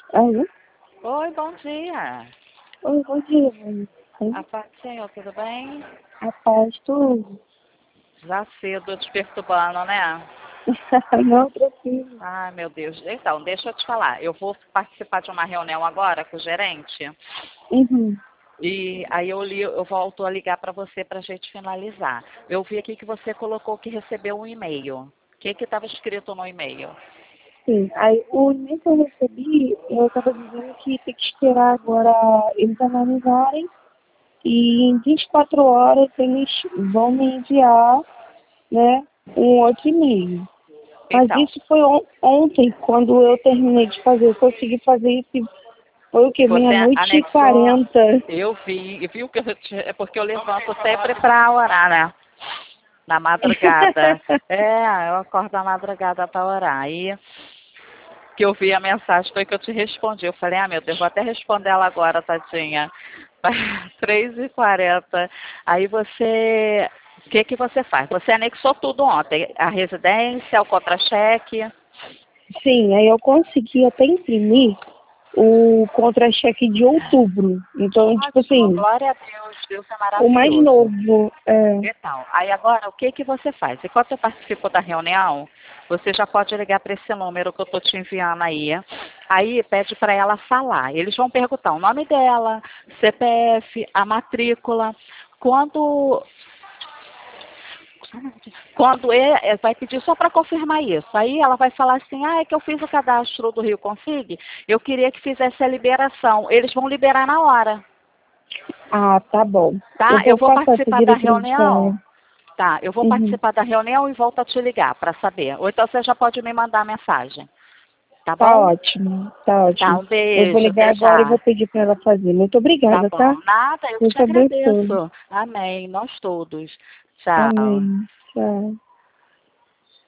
Alô? Oi, bom dia. Oi, bom dia, mãe. A paz do Senhor, tudo bem? A paz, tudo? Já cedo te perturbando, né? Não, tranquilo. Ai, meu Deus. Então, deixa eu te falar. Eu vou participar de uma reunião agora com o gerente. Uhum. E aí eu volto a ligar para você para a gente finalizar. Eu vi aqui que você colocou que recebeu um e-mail. O que estava escrito no e-mail? Sim, aí o e-mail que eu recebi, eu estava dizendo que tem que esperar agora eles analisarem e em 24 horas eles vão me enviar, né, um outro e-mail. Mas Então, isso foi ontem, quando eu terminei de fazer. Eu consegui fazer isso, foi o quê? você Meia-noite e anexou. 40. Eu vi o que é porque eu levanto sempre para orar, né? Na madrugada. É, eu acordo na madrugada para orar. Aí que eu vi a mensagem foi que eu te respondi. Eu falei, ah, meu Deus, vou até responder ela agora, tadinha. 3h40. Aí você. O que você faz? Você anexou tudo ontem. A residência, o contra-cheque. Sim, aí eu consegui até imprimir o contra-cheque de outubro. Então, tipo Ótimo, assim, glória a Deus, Deus é o mais maravilhoso. novo. Então, aí agora o que você faz? Enquanto eu participo da reunião, você já pode ligar para esse número que eu estou te enviando aí. Aí pede para ela falar. Eles vão perguntar o nome dela, CPF, a matrícula. Quando vai pedir só para confirmar isso. Aí ela vai falar assim, ah, é que eu fiz o cadastro do Rio Config, eu queria que fizesse a liberação. Eles vão liberar na hora, Ah, tá bom. Eu tá? Eu vou vou passar essa participar da diretriz pra ela. reunião. Tá, eu vou Uhum. participar da reunião e volto a te ligar para saber. Ou então você já pode me mandar mensagem. Tá Tá bom? ótimo, tá Tá, ótimo. um Eu vou beijo, ligar até agora e vou já. pedir pra ela fazer. Muito Tá obrigada, tá? bom. Nada, eu que Deus te abençoe. agradeço. Amém. Nós todos. Tchau. Amém. Tchau.